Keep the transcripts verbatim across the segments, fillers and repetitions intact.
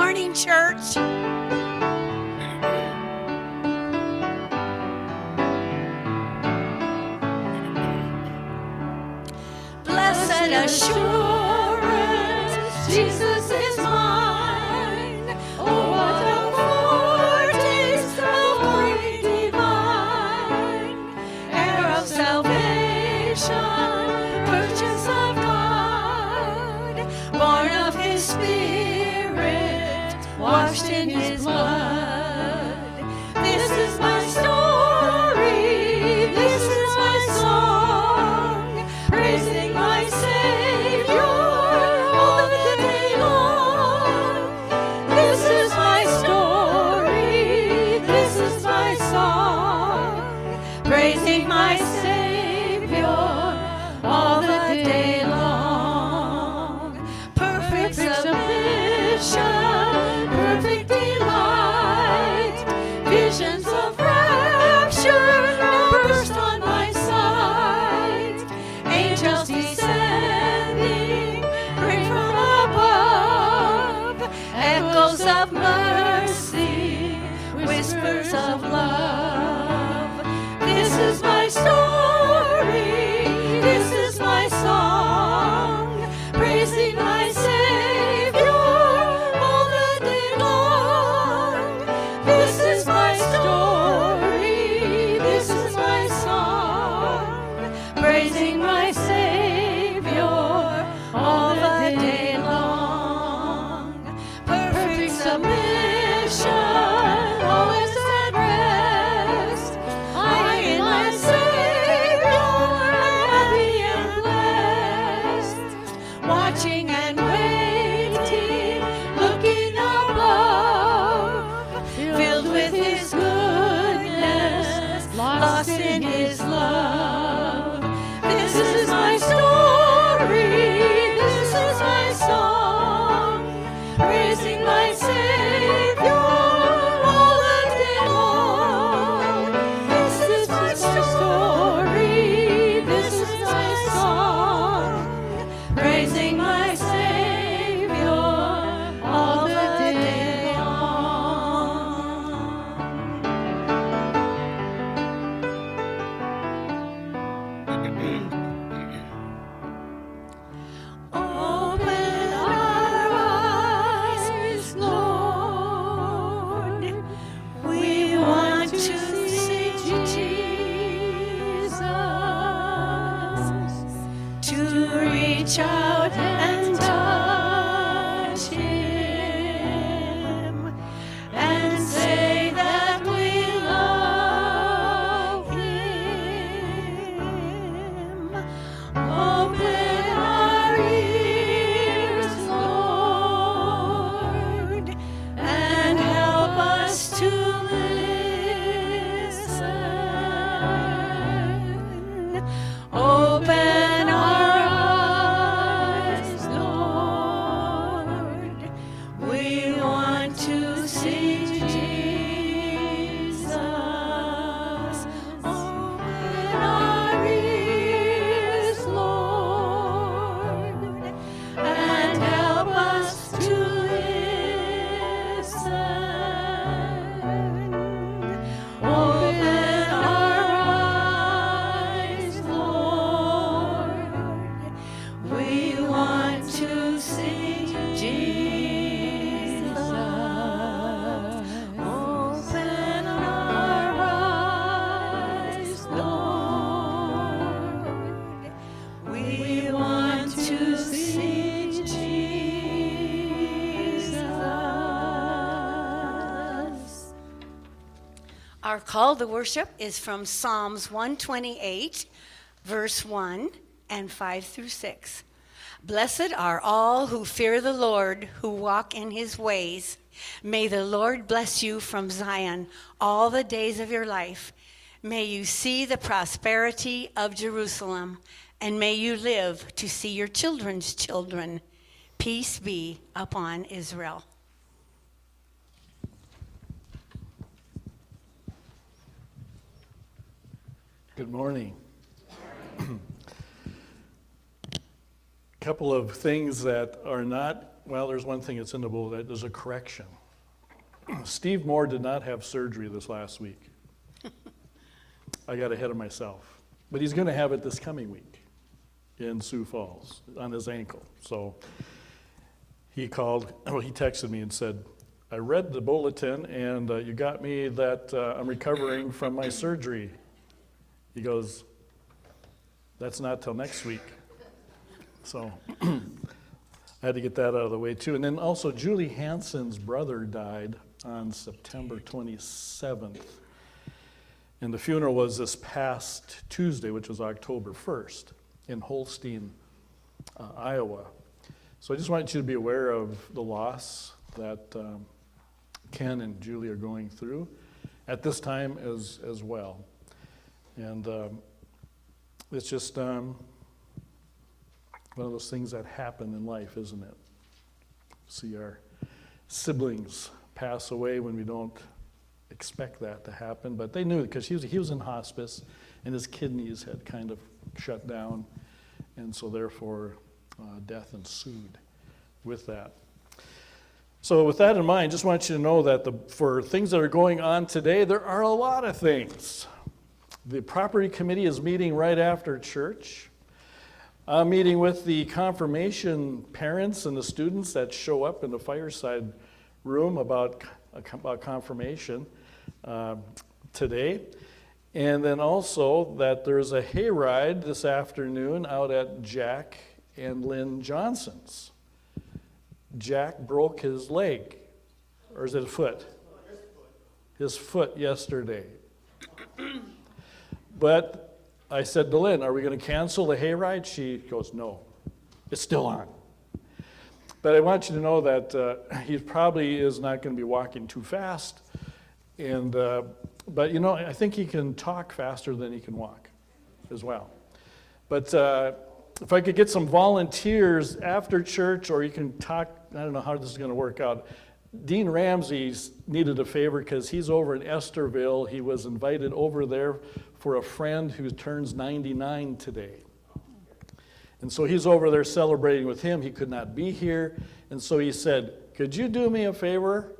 morning, church. Blessed assurance, Jesus is mine. Oh, what a foretaste of glory divine, heir of salvation, purchase of God, born of His Spirit, washed in His blood. This is my story, this is my song, praising my Savior all the day long. This is my story, this is my song, praising my Savior all the day long. Perfect submission, perfect delight, visions of rapture now burst on my sight. Angels descending, bring from above, echoes of mercy, whispers of love. This is my story, this is my song, praising my Savior all the day long. This is my story, this is my song, praising my Savior all the day long. Perfect submission, always at rest. I in my Savior am happy and blessed. Watching and waiting, looking above, filled with His goodness, lost in His love. This is my story, this is my song, praising my Savior all the day long. This is my story, this is my song, praising my Savior all the day long. Open our eyes, Lord. We want to see Jesus, to reach out and touch Him, and say that we love Him. Open our ears, Lord, and help us to listen. Open our eyes, Lord. We want to see Jesus. Open our ears, Lord, and help us to listen. Open our eyes, Lord. We want to see Jesus. Open our eyes, Lord. We want to see Jesus. Our call to worship is from Psalms one twenty-eight, verse one and five through six. Blessed are all who fear the Lord, who walk in His ways. May the Lord bless you from Zion all the days of your life. May you see the prosperity of Jerusalem, and may you live to see your children's children. Peace be upon Israel. Good morning. A couple of things that are not well, there's one thing that's in the bulletin. There's a correction. Steve Moore did not have surgery this last week. I got ahead of myself. But he's going to have it this coming week in Sioux Falls on his ankle. So he called, well, he texted me and said, I read the bulletin and uh, you got me that uh, I'm recovering from my surgery. He goes, that's not till next week. So I had to get that out of the way too. And then also Julie Hansen's brother died on September twenty-seventh. And the funeral was this past Tuesday, which was October first, in Holstein, uh, Iowa. So I just wanted you to be aware of the loss that um, Ken and Julie are going through at this time as, as well. And um, it's just um, one of those things that happen in life, isn't it? See our siblings pass away when we don't expect that to happen, but they knew it because he was, he was in hospice and his kidneys had kind of shut down, and so therefore uh, death ensued with that. So with that in mind, just want you to know that the, for things that are going on today, there are a lot of things. The property committee is meeting right after church. I'm meeting with the confirmation parents and the students that show up in the fireside room about, about confirmation uh, today. And then also that there's a hayride this afternoon out at Jack and Lynn Johnson's. Jack broke his leg, or is it a foot? His foot yesterday. But I said to Lynn, are we going to cancel the hayride? She goes, no, it's still on. But I want you to know that uh, he probably is not going to be walking too fast. And uh, but, you know, I think he can talk faster than he can walk as well. But uh, if I could get some volunteers after church, or you can talk, I don't know how this is going to work out. Dean Ramsey needed a favor because he's over in Estherville. He was invited over there for a friend who turns ninety-nine today. And so he's over there celebrating with him. He could not be here. And so he said, could you do me a favor?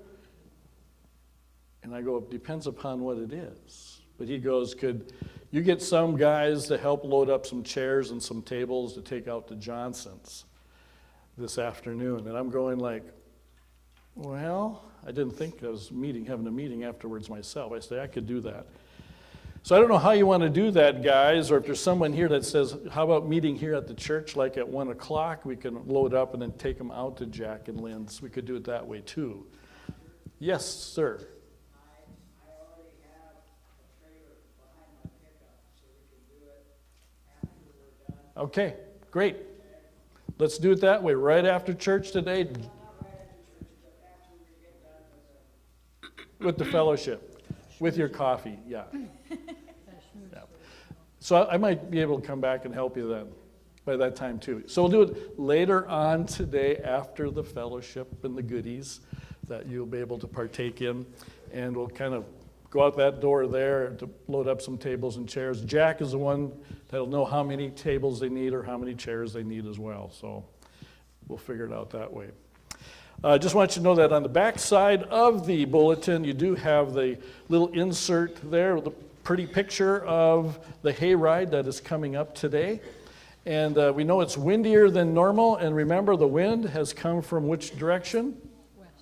And I go, it depends upon what it is. But he goes, could you get some guys to help load up some chairs and some tables to take out to Johnson's this afternoon? And I'm going like, well, I didn't think I was meeting, having a meeting afterwards myself. I said, I could do that. So I don't know how you want to do that, guys, or if there's someone here that says, how about meeting here at the church like at one o'clock? We can load up and then take them out to Jack and Lynn's. We could do it that way too. Yes, sir. I, I already have a trailer behind my pickup, so we can do it after we're done. Okay, great. Let's do it that way, right after church today. Not right after church, but after we get done with the... With the fellowship, with your coffee, yeah. Yeah. So I, I might be able to come back and help you then, by that time too. So we'll do it later on today after the fellowship and the goodies that you'll be able to partake in. And we'll kind of go out that door there to load up some tables and chairs. Jack is the one that'll know how many tables they need or how many chairs they need as well. So we'll figure it out that way. I uh, just want you to know that on the back side of the bulletin, you do have the little insert there, the pretty picture of the hayride that is coming up today. And uh, we know it's windier than normal. And remember, the wind has come from which direction? West.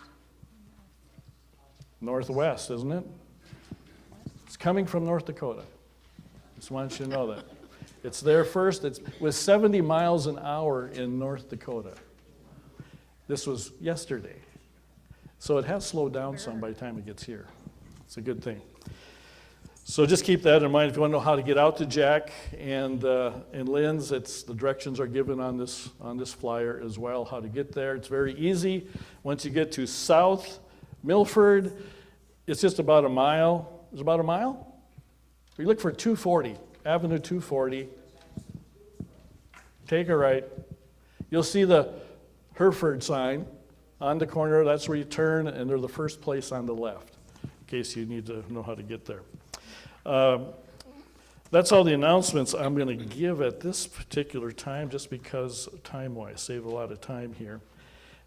Northwest, isn't it? It's coming from North Dakota. Just want you to know that. It's there first. It's with seventy miles an hour in North Dakota. This was yesterday. So it has slowed down some by the time it gets here. It's a good thing. So just keep that in mind if you want to know how to get out to Jack and uh, and Lynn's. It's the directions are given on this on this flyer as well, how to get there. It's very easy. Once you get to South Milford, it's just about a mile. It's about a mile? You look for two forty, Avenue two forty. Take a right. You'll see the Hereford sign on the corner. That's where you turn, and they're the first place on the left, in case you need to know how to get there. Um, that's all the announcements I'm going to give at this particular time, just because time-wise, save a lot of time here.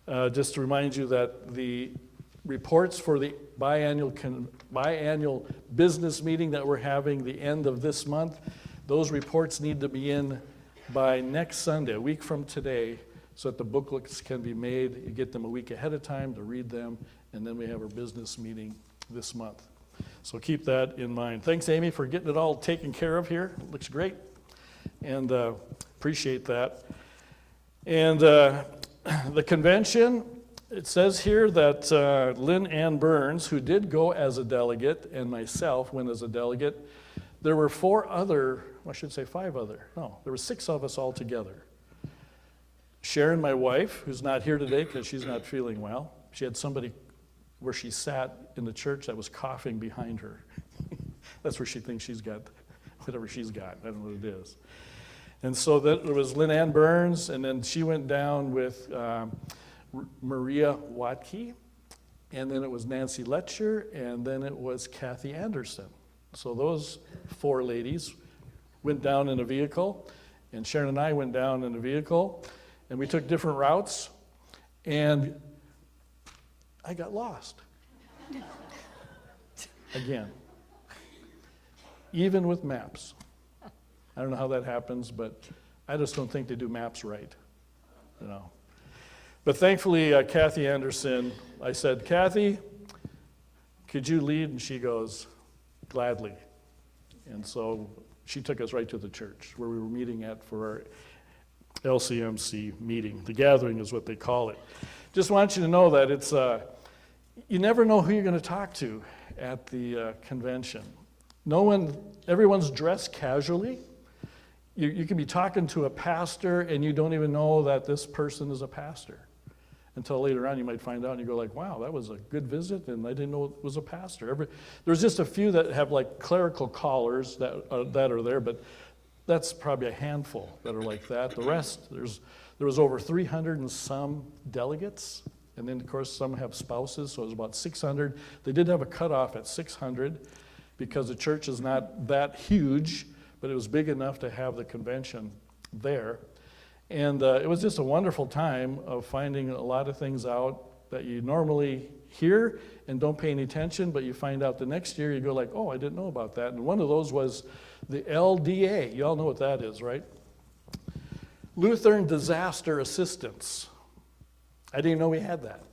Uh, just to remind you that the reports for the biannual, con- biannual business meeting that we're having the end of this month, those reports need to be in by next Sunday, a week from today, so that the booklets can be made. You get them a week ahead of time to read them, and then we have our business meeting this month. So keep that in mind. Thanks, Amy, for getting it all taken care of here. Looks great, and uh, appreciate that. And uh, the convention, it says here that uh, Lynn Ann Burns, who did go as a delegate, and myself went as a delegate, there were four other, I should say five other, no, there were six of us all together. Sharon, my wife, who's not here today because she's not feeling well, she had somebody where she sat in the church that was coughing behind her. That's where she thinks she's got whatever she's got. I don't know what it is. And so that it was Lynn Ann Burns, and then she went down with um, R- Maria Watke, and then it was Nancy Letcher, and then it was Kathy Anderson. So those four ladies went down in a vehicle, and Sharon and I went down in a vehicle, and we took different routes, and I got lost. Again. Even with maps. I don't know how that happens, but I just don't think they do maps right, you know. But thankfully, uh, Kathy Anderson, I said, Kathy, could you lead? And she goes, gladly. And so she took us right to the church where we were meeting at for our L C M C meeting. The gathering is what they call it. Just want you to know that it's, uh, you never know who you're going to talk to at the uh, convention. No one, everyone's dressed casually. You, you can be talking to a pastor and you don't even know that this person is a pastor. Until later on you might find out and you go like, wow, that was a good visit and I didn't know it was a pastor. Every, there's just a few that have like clerical collars that, uh, that are there, but that's probably a handful that are like that. The rest, there's there was over three hundred and some delegates, and then of course some have spouses, so it was about six hundred. They did have a cutoff at six hundred because the church is not that huge, but it was big enough to have the convention there. And uh, it was just a wonderful time of finding a lot of things out that you normally hear and don't pay any attention, but you find out the next year, you go like, oh, I didn't know about that. And one of those was the L D A. You all know what that is, right? Lutheran Disaster Assistance. I didn't even know we had that.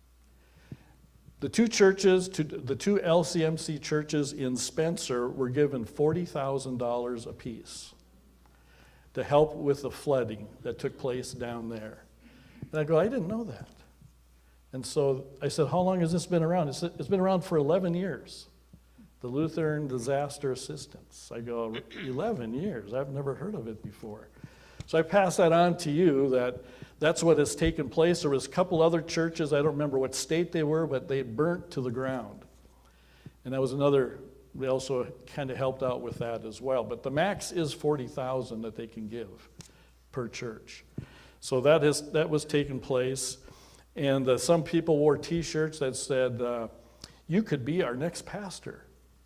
The two churches, the two L C M C churches in Spencer were given forty thousand dollars apiece to help with the flooding that took place down there. And I go, I didn't know that. And so I said, how long has this been around? It's, it's been around for eleven years, the Lutheran Disaster Assistance. I go, eleven years? I've never heard of it before. So I pass that on to you, that that's what has taken place. There was a couple other churches, I don't remember what state they were, but they burnt to the ground. And that was another, we also kind of helped out with that as well. But the max is forty thousand that they can give per church. So that is that was taking place. And uh, some people wore T-shirts that said, uh, you could be our next pastor.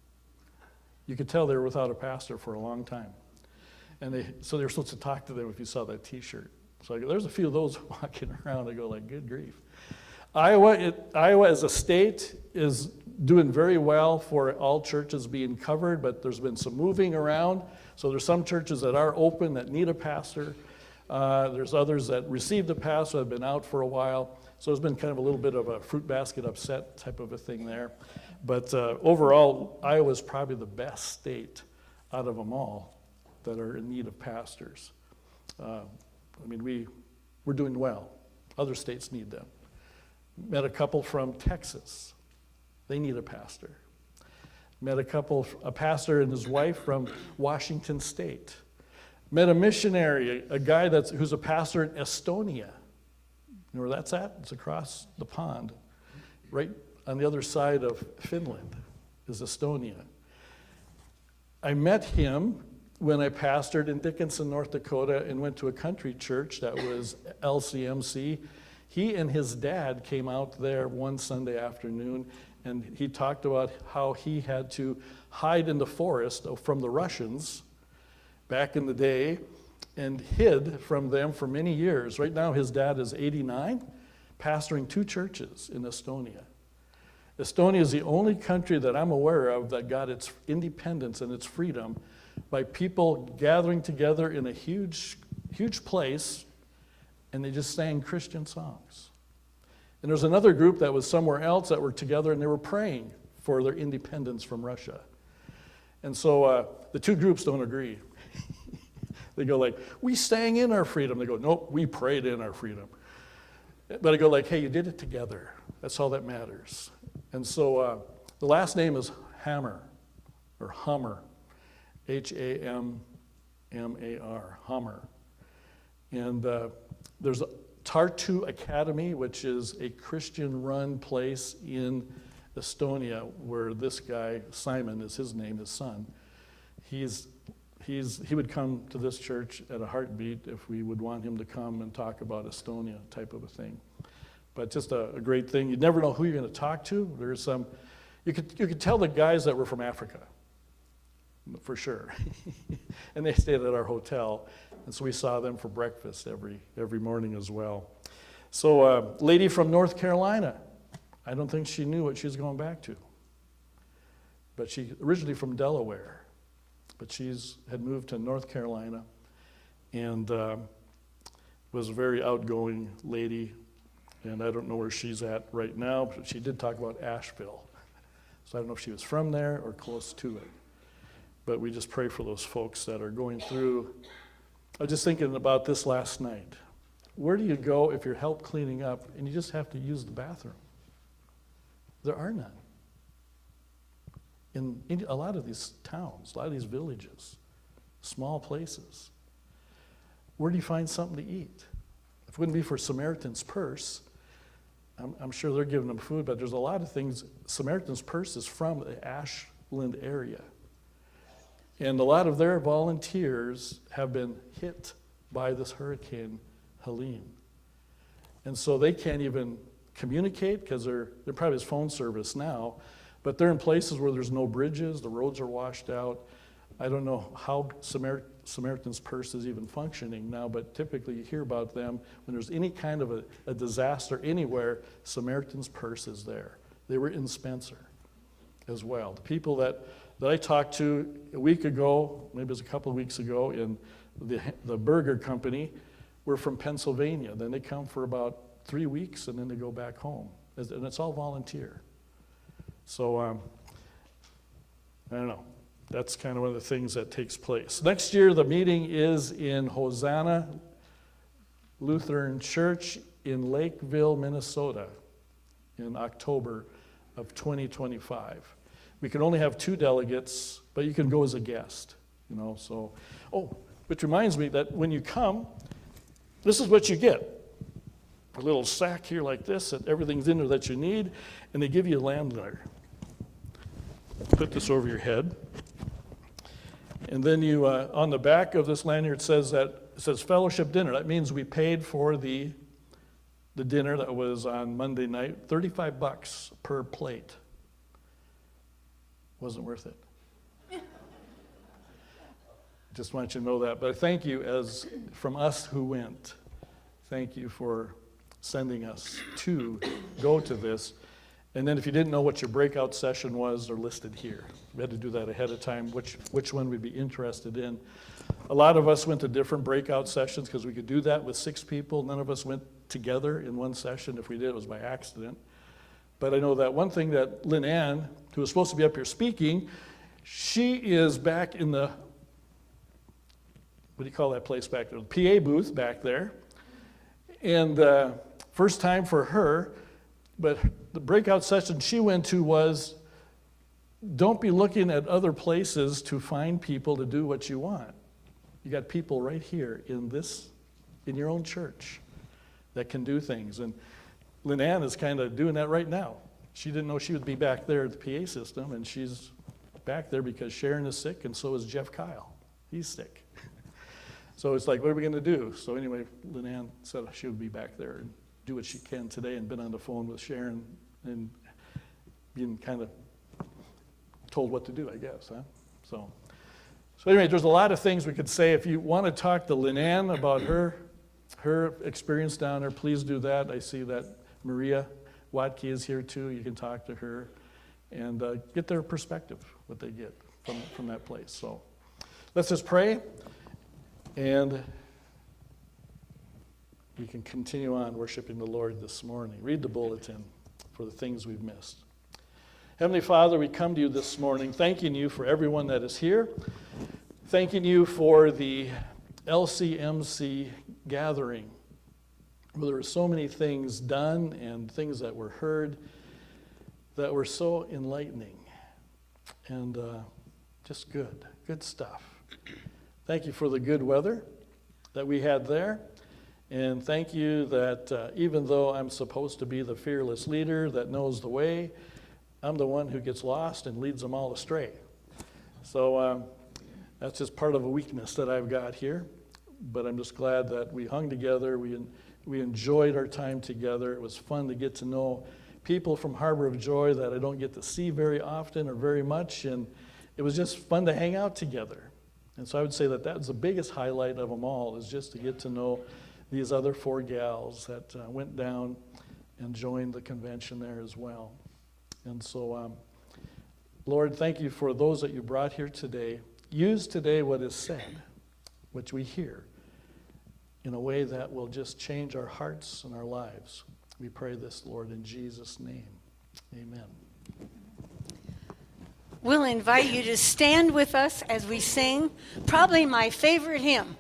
You could tell they were without a pastor for a long time. And they so they were supposed to talk to them if you saw that T-shirt. So I go, there's a few of those walking around. I go like, good grief. Iowa, it, Iowa as a state is doing very well for all churches being covered, but there's been some moving around. So there's some churches that are open that need a pastor. Uh, there's others that received a pastor that have been out for a while. So it's been kind of a little bit of a fruit basket upset type of a thing there. But uh, overall, Iowa is probably the best state out of them all that are in need of pastors. Uh, I mean, we, we're doing well. Other states need them. Met a couple from Texas. They need a pastor. Met a couple, a pastor and his wife from Washington State. Met a missionary, a guy that's who's a pastor in Estonia. You know where that's at? It's across the pond. Right on the other side of Finland is Estonia. I met him when I pastored in Dickinson, North Dakota, and went to a country church that was L C M C. He and his dad came out there one Sunday afternoon, and he talked about how he had to hide in the forest from the Russians back in the day and hid from them for many years. Right now his dad is eighty-nine, pastoring two churches in Estonia. Estonia is the only country that I'm aware of that got its independence and its freedom by people gathering together in a huge, huge place, and they just sang Christian songs. And there's another group that was somewhere else that were together, and they were praying for their independence from Russia. And so uh, the two groups don't agree. They go like, we sang in our freedom. They go, nope, we prayed in our freedom. But I go like, hey, you did it together. That's all that matters. And so uh, the last name is Hammer, or Hummer, H A M M A R, Hummer. And uh, there's a Tartu Academy, which is a Christian-run place in Estonia, where this guy, Simon is his name, his son. He's, he's, he would come to this church at a heartbeat if we would want him to come and talk about Estonia type of a thing. But just a, a great thing. You never know who you're going to talk to. There's some, you could, you could tell the guys that were from Africa, for sure. And they stayed at our hotel, and so we saw them for breakfast every, every morning as well. So a uh, lady from North Carolina, I don't think she knew what she was going back to. But she originally from Delaware, but she's had moved to North Carolina, and uh, was a very outgoing lady, and I don't know where she's at right now, but she did talk about Asheville. So I don't know if she was from there or close to it. But we just pray for those folks that are going through. I was just thinking about this last night. Where do you go if you're help cleaning up and you just have to use the bathroom? There are none. In, in a lot of these towns, a lot of these villages, small places, where do you find something to eat? If it wouldn't be for Samaritan's Purse, I'm, I'm sure they're giving them food, but there's a lot of things. Samaritan's Purse is from the Ashland area. And a lot of their volunteers have been hit by this hurricane, Helene. And so they can't even communicate because they're, they're probably has phone service now, but they're in places where there's no bridges, the roads are washed out. I don't know how Samar- Samaritan's Purse is even functioning now, but typically you hear about them when there's any kind of a, a disaster anywhere, Samaritan's Purse is there. They were in Spencer as well. The people that that I talked to a week ago, maybe it was a couple of weeks ago, in the, the burger company, were from Pennsylvania. Then they come for about three weeks and then they go back home. And it's all volunteer. So, um, I don't know. That's kind of one of the things that takes place. Next year, the meeting is in Hosanna Lutheran Church in Lakeville, Minnesota, in October of twenty twenty-five. We can only have two delegates, but you can go as a guest, you know, so. Oh, which reminds me that when you come, this is what you get. A little sack here like this, that everything's in there that you need, and they give you a lanyard. Put this over your head. And then you, uh, on the back of this lanyard says that, it says fellowship dinner. That means we paid for the, the dinner that was on Monday night, thirty-five bucks per plate. Wasn't worth it. Just want you to know that. But thank you, as from us who went. Thank you for sending us to go to this. And then if you didn't know what your breakout session was, they're listed here. We had to do that ahead of time, which, which one we'd be interested in. A lot of us went to different breakout sessions because we could do that with six people. None of us went together in one session. If we did, it was by accident. But I know that one thing that Lynn Ann, who was supposed to be up here speaking, she is back in the, what do you call that place back there? The P A booth back there. And uh, first time for her, but the breakout session she went to was, don't be looking at other places to find people to do what you want. You got people right here in this, in your own church that can do things. And Lynn Ann is kind of doing that right now. She didn't know she would be back there at the P A system, and she's back there because Sharon is sick, and so is Jeff Kyle. He's sick. So it's like, what are we going to do? So anyway, Lynn Ann said she would be back there and do what she can today, and been on the phone with Sharon and being kind of told what to do, I guess. Huh? So, so anyway, there's a lot of things we could say. If you want to talk to Lynn Ann about her her experience down there, please do that. I see that Maria Watke is here too. You can talk to her and uh, get their perspective, what they get from, from that place. So let's just pray, and we can continue on worshiping the Lord this morning. Read the bulletin for the things we've missed. Heavenly Father, we come to you this morning thanking you for everyone that is here, thanking you for the L C M C gathering, where there were so many things done and things that were heard that were so enlightening and uh, just good, good stuff. Thank you for the good weather that we had there. And thank you that uh, even though I'm supposed to be the fearless leader that knows the way, I'm the one who gets lost and leads them all astray. So um, that's just part of a weakness that I've got here. But I'm just glad that we hung together. We, we enjoyed our time together. It was fun to get to know people from Harbor of Joy that I don't get to see very often or very much. And it was just fun to hang out together. And so I would say that that's the biggest highlight of them all, is just to get to know these other four gals that uh, went down and joined the convention there as well. And so, um, Lord, thank you for those that you brought here today. Use today what is said, which we hear, in a way that will just change our hearts and our lives. We pray this, Lord, in Jesus' name. Amen. We'll invite you to stand with us as we sing probably my favorite hymn.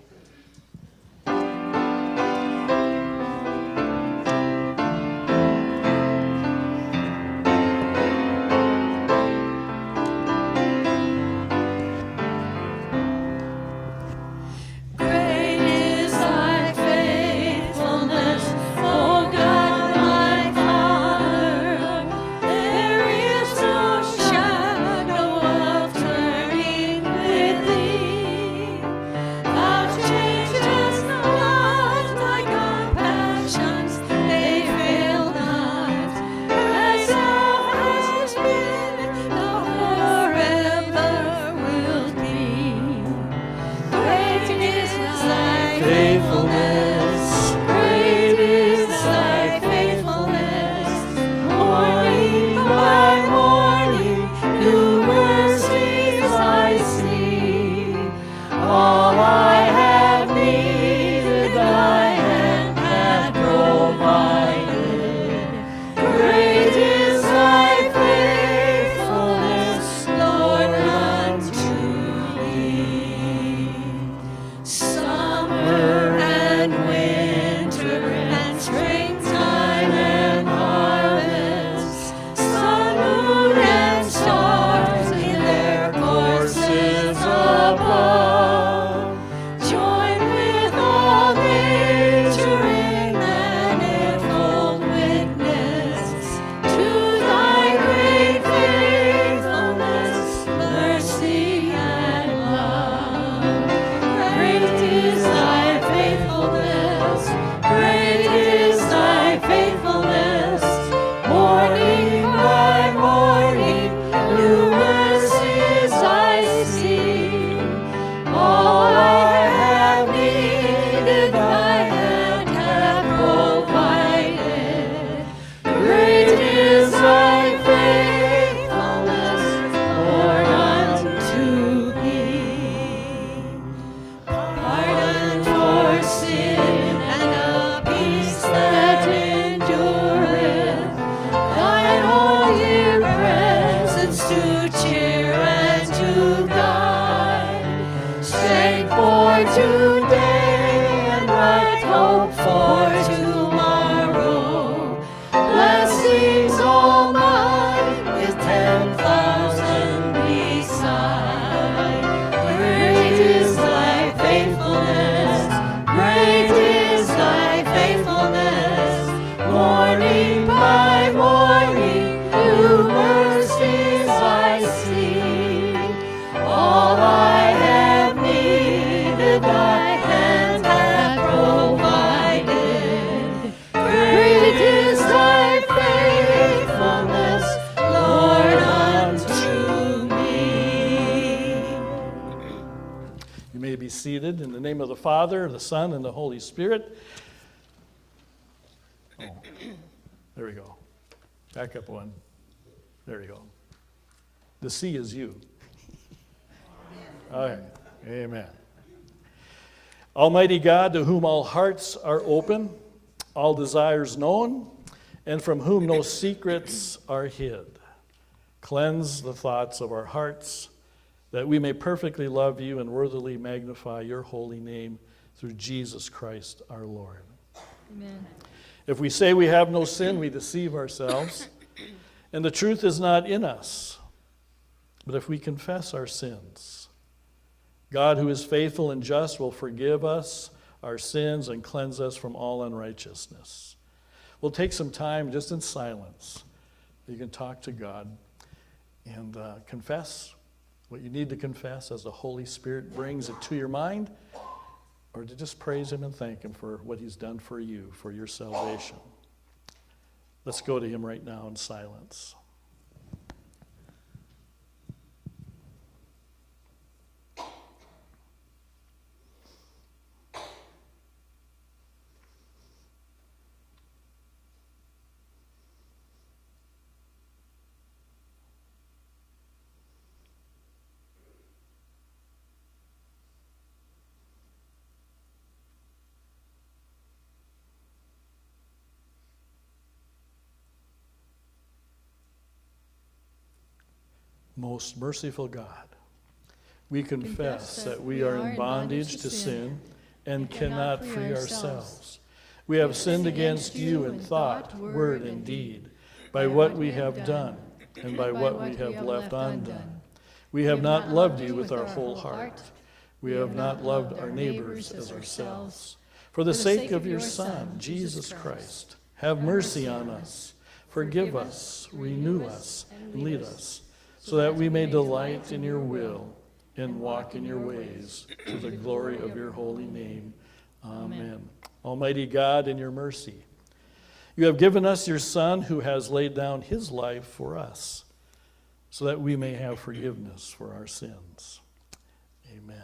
Seated in the name of the Father, the Son, and the Holy Spirit. Oh. There we go. Back up one. There you go. The C is you. All right. Amen. Almighty God, to whom all hearts are open, all desires known, and from whom no secrets are hid, cleanse the thoughts of our hearts, that we may perfectly love you and worthily magnify your holy name through Jesus Christ our Lord. Amen. If we say we have no sin, we deceive ourselves, and the truth is not in us. But if we confess our sins, God, who is faithful and just, will forgive us our sins and cleanse us from all unrighteousness. We'll take some time just in silence. You can talk to God and uh, confess what you need to confess as the Holy Spirit brings it to your mind, or to just praise him and thank him for what he's done for you, for your salvation. Let's go to him right now in silence. Most merciful God, we confess, confess that we are in bondage to sin and cannot free ourselves. We have sinned against you in thought, word, and deed, by what we have done and by what we have left undone. We have not loved you with our whole heart. We have not loved our neighbors as ourselves. For the sake of your Son, Jesus Christ, have mercy on us. Forgive us, renew us, and lead us, so that we may delight in your will and walk in your ways to the glory of your holy name. Amen. Almighty God, in your mercy, you have given us your Son who has laid down his life for us, so that we may have forgiveness for our sins. Amen.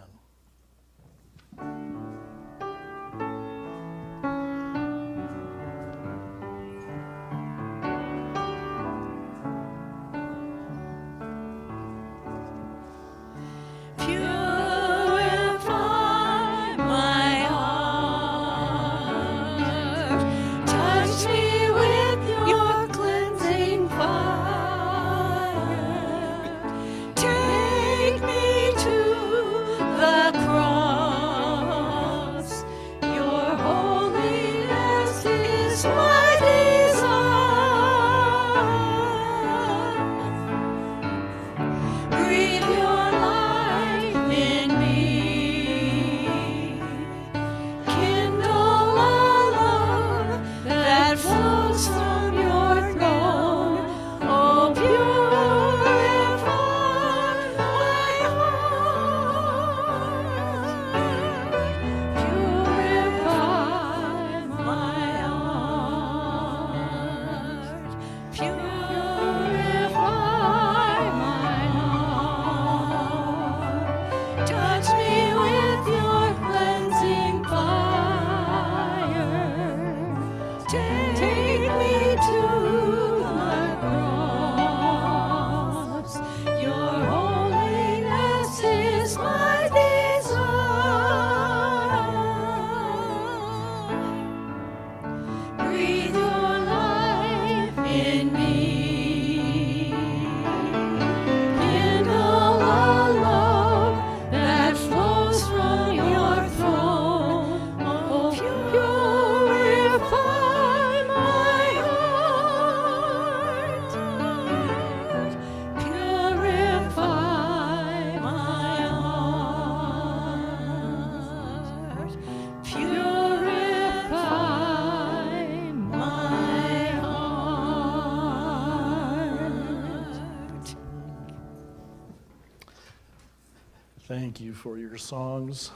Thank you for your songs,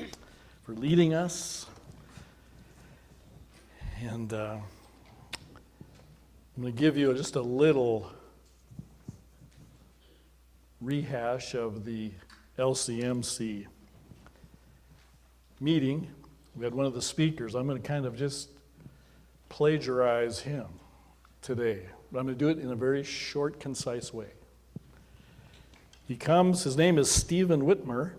for leading us. And uh, I'm going to give you just a little rehash of the L C M C meeting. We had one of the speakers. I'm going to kind of just plagiarize him. today, but I'm going to do it in a very short, concise way. He comes, his name is Stephen Whitmer,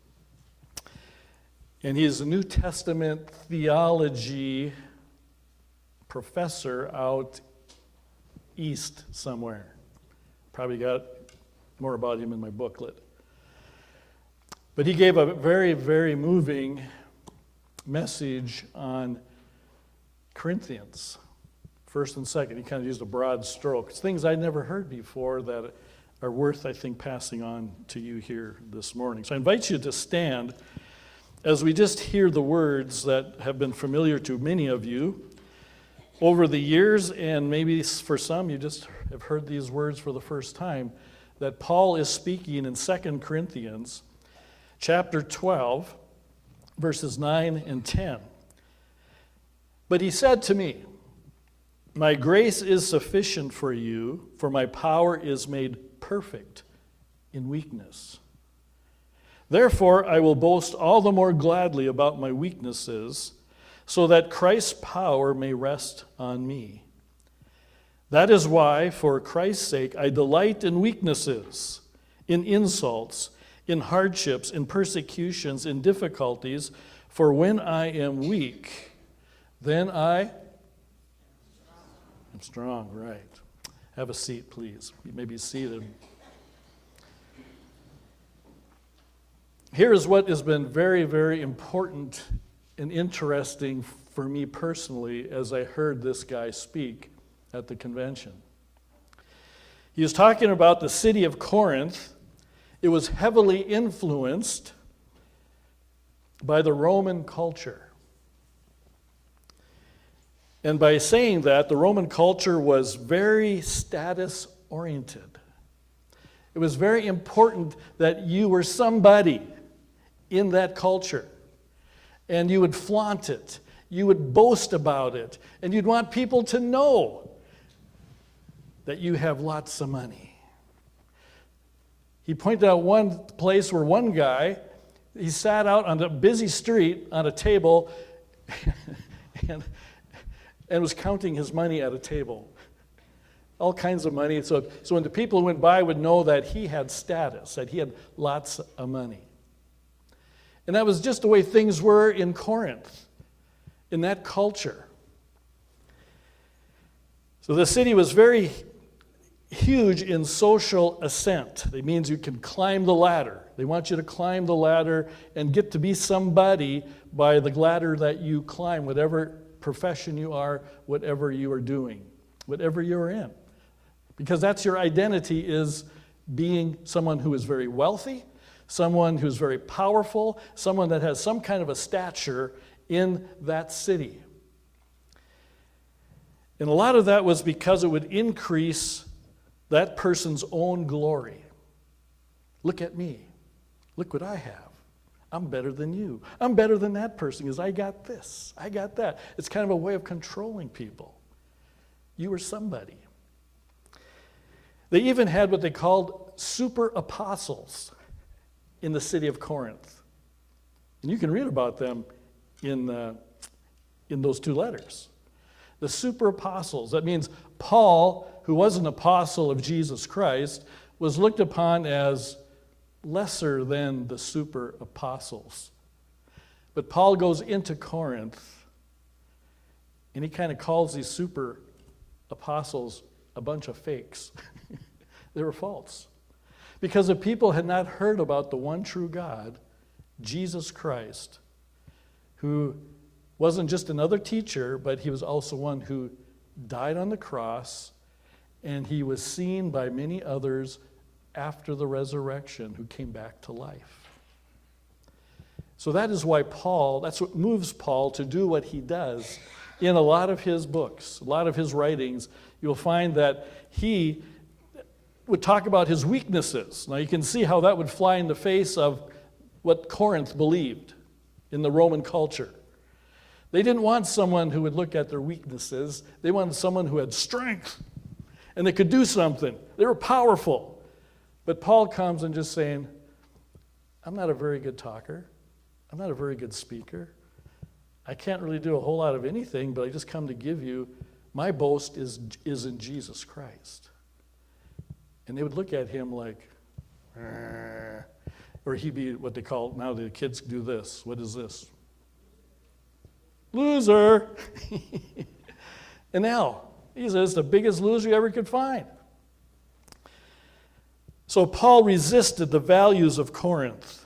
and he is a New Testament theology professor out east somewhere. Probably got more about him in my booklet. But he gave a very, very moving message on Corinthians, first and second. He kind of used a broad stroke. It's things I'd never heard before that are worth, I think, passing on to you here this morning. So I invite you to stand as we just hear the words that have been familiar to many of you over the years, and maybe for some you just have heard these words for the first time, that Paul is speaking in Second Corinthians chapter twelve, verses nine and ten. But he said to me, "My grace is sufficient for you, for my power is made perfect in weakness. Therefore, I will boast all the more gladly about my weaknesses, so that Christ's power may rest on me. That is why, for Christ's sake, I delight in weaknesses, in insults, in hardships, in persecutions, in difficulties, for when I am weak, then I am strong." Right. Have a seat, please. You may be seated. Here is what has been very, very important and interesting for me personally as I heard this guy speak at the convention. He was talking about the city of Corinth. It was heavily influenced by the Roman culture. And by saying that, the Roman culture was very status-oriented. It was very important that you were somebody in that culture. And you would flaunt it. You would boast about it. And you'd want people to know that you have lots of money. He pointed out one place where one guy, he sat out on a busy street on a table and, and was counting his money at a table. All kinds of money. So, so when the people who went by would know that he had status, that he had lots of money. And that was just the way things were in Corinth, in that culture. So the city was very huge in social ascent. It means you can climb the ladder. They want you to climb the ladder and get to be somebody by the ladder that you climb, whatever profession you are, whatever you are doing, whatever you're in. Because that's your identity, is being someone who is very wealthy, someone who's very powerful, someone that has some kind of a stature in that city. And a lot of that was because it would increase that person's own glory. Look at me. Look what I have. I'm better than you. I'm better than that person because I got this. I got that. It's kind of a way of controlling people. You were somebody. They even had what they called super apostles in the city of Corinth. And you can read about them in, uh, in those two letters. The super apostles. That means Paul, who was an apostle of Jesus Christ, was looked upon as lesser than the super apostles. But Paul goes into Corinth, and he kind of calls these super apostles a bunch of fakes. They were false. Because the people had not heard about the one true God, Jesus Christ, who wasn't just another teacher, but he was also one who died on the cross, and he was seen by many others after the resurrection who came back to life. So that is why Paul, that's what moves Paul to do what he does. In a lot of his books, a lot of his writings, you'll find that he would talk about his weaknesses. Now you can see how that would fly in the face of what Corinth believed in the Roman culture. They didn't want someone who would look at their weaknesses. They wanted someone who had strength and they could do something. They were powerful. But Paul comes and just saying, I'm not a very good talker. I'm not a very good speaker. I can't really do a whole lot of anything, but I just come to give you My boast is, is in Jesus Christ. And they would look at him like, "Arr." Or he'd be what they call, now the kids do this. What is this? Loser. And now, he says the biggest loser you ever could find. So Paul resisted the values of Corinth,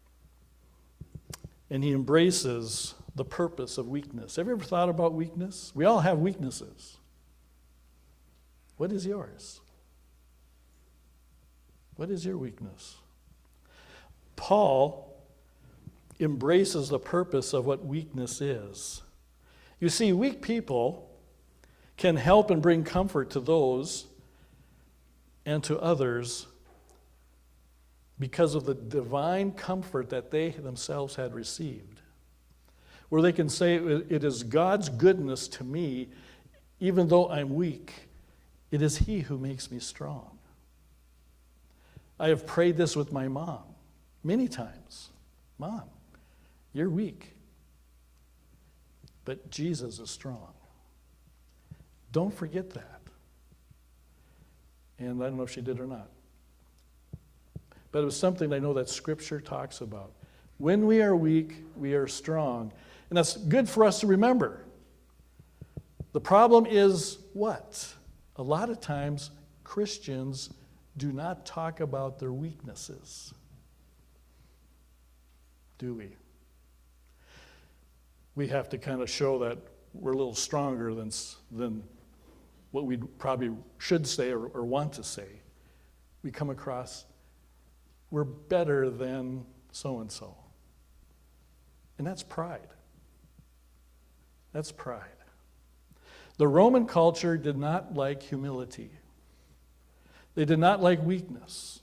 and he embraces the purpose of weakness. Have you ever thought about weakness? We all have weaknesses. What is yours? What is your weakness? Paul embraces the purpose of what weakness is. You see, weak people can help and bring comfort to those and to others because of the divine comfort that they themselves had received. Where they can say, it is God's goodness to me, even though I'm weak, it is He who makes me strong. I have prayed this with my mom many times. Mom, you're weak, but Jesus is strong. Don't forget that. And I don't know if she did or not. But it was something I know that Scripture talks about. When we are weak, we are strong. And that's good for us to remember. The problem is what? A lot of times, Christians do not talk about their weaknesses. Do we? We have to kind of show that we're a little stronger than, than what we probably should say or, or want to say. We come across, we're better than so-and-so. And that's pride. That's pride. The Roman culture did not like humility. They did not like weakness.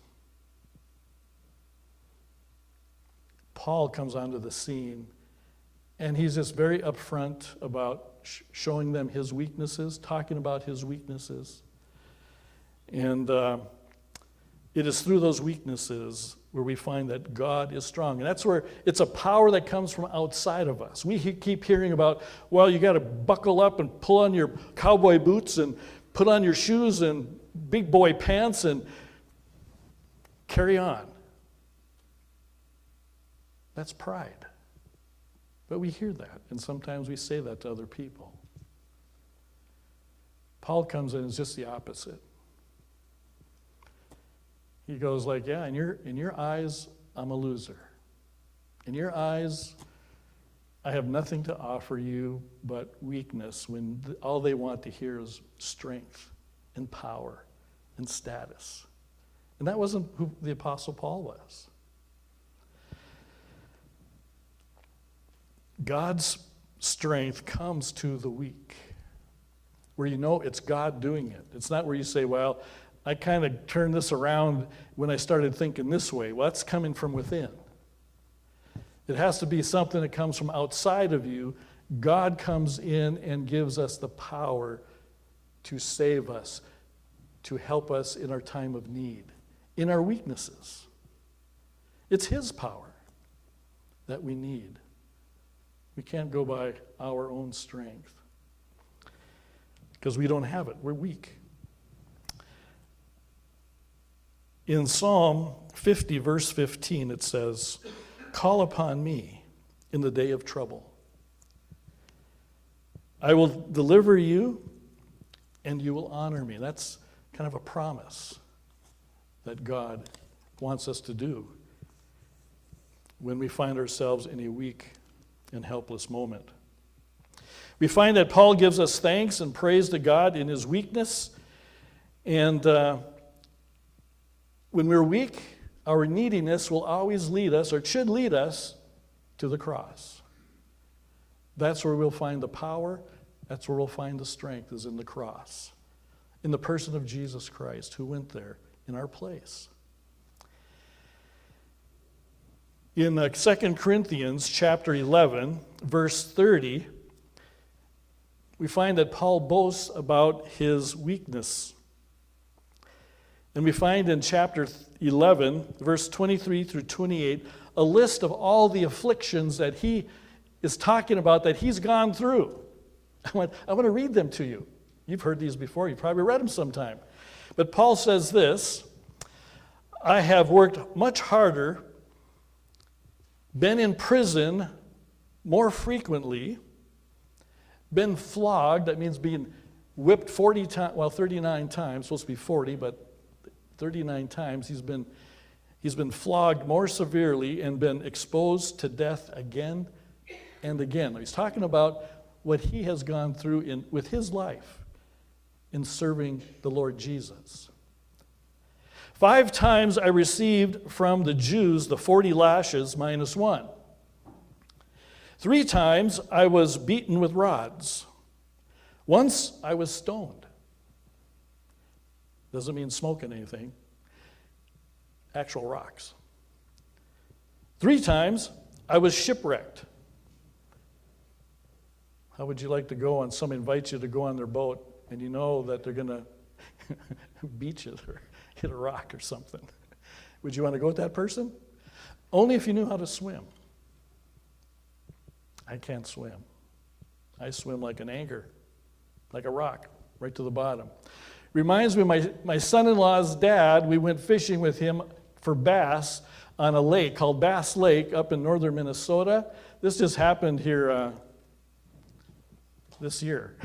Paul comes onto the scene, and he's just very upfront about sh- showing them his weaknesses, talking about his weaknesses. And uh, it is through those weaknesses where we find that God is strong. And that's where it's a power that comes from outside of us. We he- keep hearing about, well, you got to buckle up and pull on your cowboy boots and put on your shoes and big boy pants and carry on. That's pride. But we hear that, and sometimes we say that to other people. Paul comes in and is just the opposite. He goes like, yeah, in your, in your eyes, I'm a loser. In your eyes, I have nothing to offer you but weakness when th- all they want to hear is strength and power and status. And that wasn't who the Apostle Paul was. God's strength comes to the weak, where you know it's God doing it. It's not where you say, well, I kind of turned this around when I started thinking this way. Well, that's coming from within. It has to be something that comes from outside of you. God comes in and gives us the power to save us, to help us in our time of need, in our weaknesses. It's His power that we need. We can't go by our own strength because we don't have it. We're weak. In Psalm fifty, verse fifteen, it says, "Call upon me in the day of trouble. I will deliver you, and you will honor me." That's kind of a promise that God wants us to do when we find ourselves in a weak and helpless moment. We find that Paul gives us thanks and praise to God in his weakness. And uh, when we're weak, our neediness will always lead us, or it should lead us, to the cross. That's where we'll find the power. That's where we'll find the strength, is in the cross, in the person of Jesus Christ, who went there in our place. In uh, Second Corinthians chapter eleven, verse thirty, we find that Paul boasts about his weakness. And we find in chapter eleven, verse twenty-three through twenty-eight, a list of all the afflictions that he is talking about that he's gone through. I want, I want to read them to you. You've heard these before. You've probably read them sometime. But Paul says this, I have worked much harder, been in prison more frequently, been flogged, that means being whipped forty times, well, thirty-nine times, supposed to be forty, but thirty-nine times. He's been, he's been flogged more severely and been exposed to death again and again. He's talking about what he has gone through in, with his life in serving the Lord Jesus. Five times I received from the Jews the forty lashes minus one. Three times I was beaten with rods. Once I was stoned. Doesn't mean smoking anything. Actual rocks. Three times I was shipwrecked. How would you like to go on, somebody invites you to go on their boat and you know that they're going to beat you or hit a rock or something? Would you want to go with that person? Only if you knew how to swim. I can't swim. I swim like an anchor, like a rock, right to the bottom. Reminds me of my, my son-in-law's dad. We went fishing with him for bass on a lake called Bass Lake up in northern Minnesota. This just happened here uh, this year.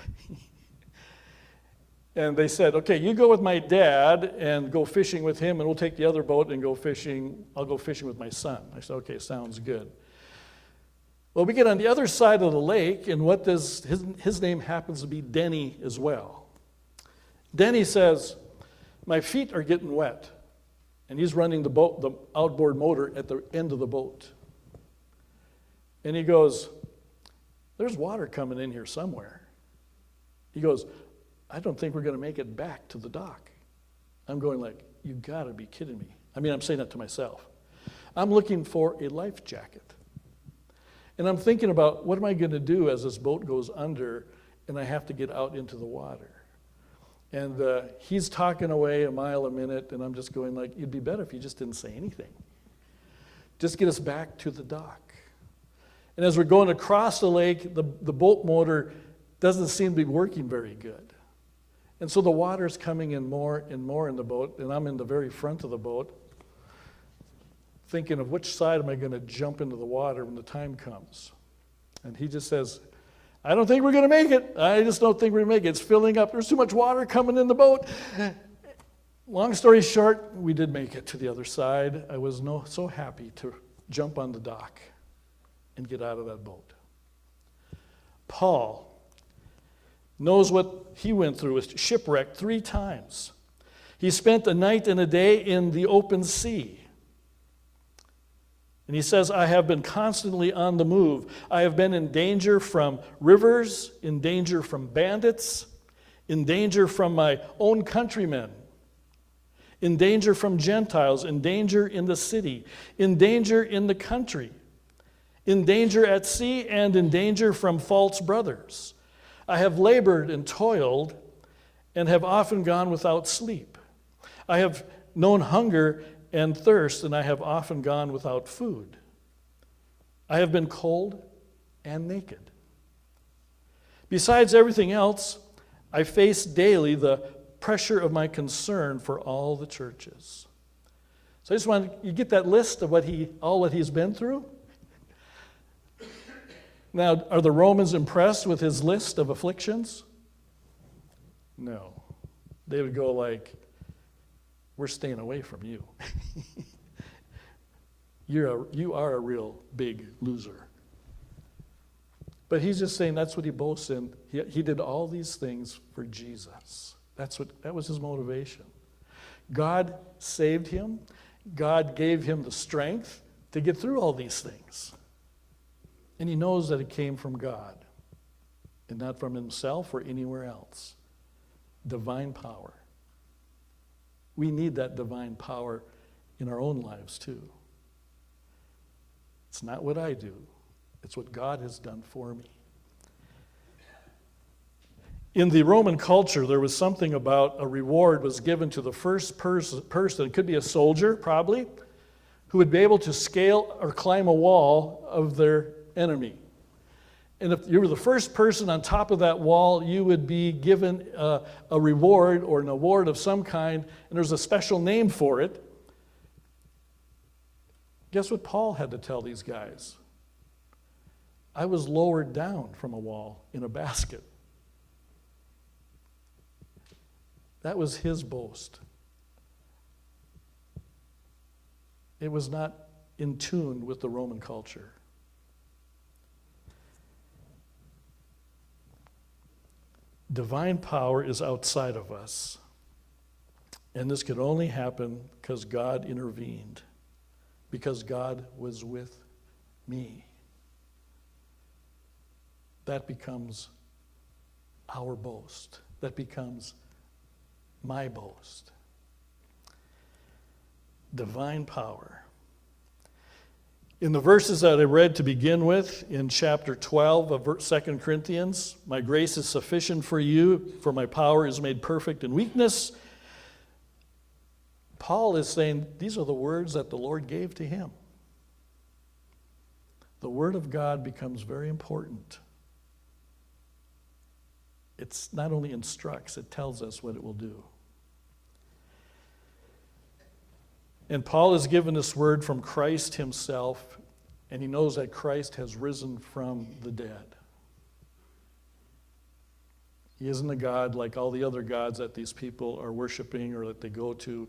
And they said, okay, you go with my dad and go fishing with him, and we'll take the other boat and go fishing. I'll go fishing with my son. I said, okay, sounds good. Well, we get on the other side of the lake, and what does his, his name happens to be Denny as well. Denny says, my feet are getting wet. And he's running the boat, the outboard motor at the end of the boat. And he goes, there's water coming in here somewhere. He goes, I don't think we're going to make it back to the dock. I'm going like, you got to be kidding me. I mean, I'm saying that to myself. I'm looking for a life jacket. And I'm thinking about, what am I going to do as this boat goes under and I have to get out into the water? And uh, he's talking away a mile a minute, and I'm just going like, it'd be better if you just didn't say anything. Just get us back to the dock. And as we're going across the lake, the, the boat motor doesn't seem to be working very good. And so the water's coming in more and more in the boat, and I'm in the very front of the boat, thinking of which side am I going to jump into the water when the time comes. And he just says, I don't think we're going to make it. I just don't think we're going to make it. It's filling up. There's too much water coming in the boat. Long story short, we did make it to the other side. I was no, so happy to jump on the dock and get out of that boat. Paul knows what he went through. He was shipwrecked three times. He spent a night and a day in the open sea. And he says, I have been constantly on the move. I have been in danger from rivers, in danger from bandits, in danger from my own countrymen, in danger from Gentiles, in danger in the city, in danger in the country, in danger at sea, and in danger from false brothers. I have labored and toiled and have often gone without sleep. I have known hunger and thirst, and I have often gone without food. I have been cold and naked. Besides everything else, I face daily the pressure of my concern for all the churches. So I just want you get that list of what he, all what he's been through. Now, are the Romans impressed with his list of afflictions? No. They would go like, we're staying away from you. You're a, you are a real big loser. But he's just saying that's what he boasts in. He, he did all these things for Jesus. That's what, that was his motivation. God saved him. God gave him the strength to get through all these things. And he knows that it came from God and not from himself or anywhere else. Divine power. We need that divine power in our own lives too. It's not what I do. It's what God has done for me. In the Roman culture, there was something about a reward was given to the first pers- person, it could be a soldier probably, who would be able to scale or climb a wall of their enemy. And if you were the first person on top of that wall, you would be given a, a reward or an award of some kind, and there's a special name for it. Guess what Paul had to tell these guys? I was lowered down from a wall in a basket. That was his boast. It was not in tune with the Roman culture. Divine power is outside of us. And this could only happen because God intervened, because God was with me. That becomes our boast. That becomes my boast. Divine power. In the verses that I read to begin with, in chapter twelve of Second Corinthians, my grace is sufficient for you, for my power is made perfect in weakness. Paul is saying these are the words that the Lord gave to him. The Word of God becomes very important. It's not only instructs, it tells us what it will do. And Paul is given this word from Christ himself, and he knows that Christ has risen from the dead. He isn't a God like all the other gods that these people are worshiping or that they go to.